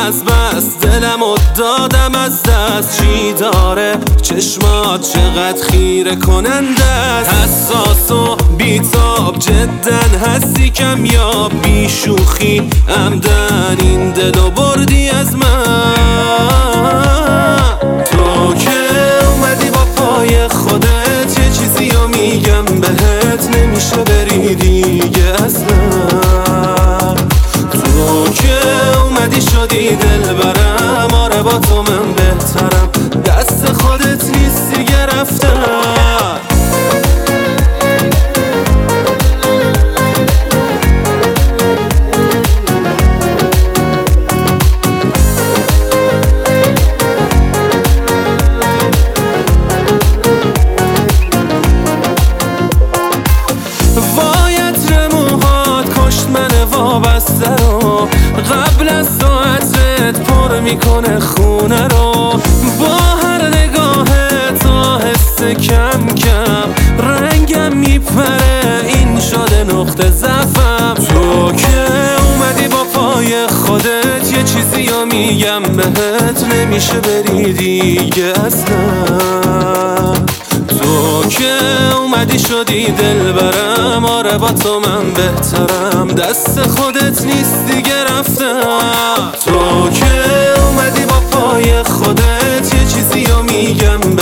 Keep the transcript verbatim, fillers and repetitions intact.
از بس دلم و دادم از دست. چی داره چشمات چقدر خیره کننده است. حساس و بیتاب جدن هستی کمیاب، بی شوخی عمدن این دلو بردی از من. تو که اومدی با پای خودت یه چیزی رو میگم بهت، نمیشه بری دیگه اصلا. تو که اومدی شدی دل برم، آره با تو من بهترم، دست خودت نیست دیگه رفتم. وابسته رو قبل از ساعتت پر میکنه خونه رو. با هر نگاهت آهسته کم کم رنگم میپره، این شده نقطه ضعفم. تو که اومدی با پای خودت یه چیزی رو میگم بهت، نمیشه بری دیگه اصلا. تو که اومدی شدی دل برم، آره با تو من بهترم، دست خودت نیست دیگه رفتم. تو که اومدی با پای خودت یه چیزی رو میگم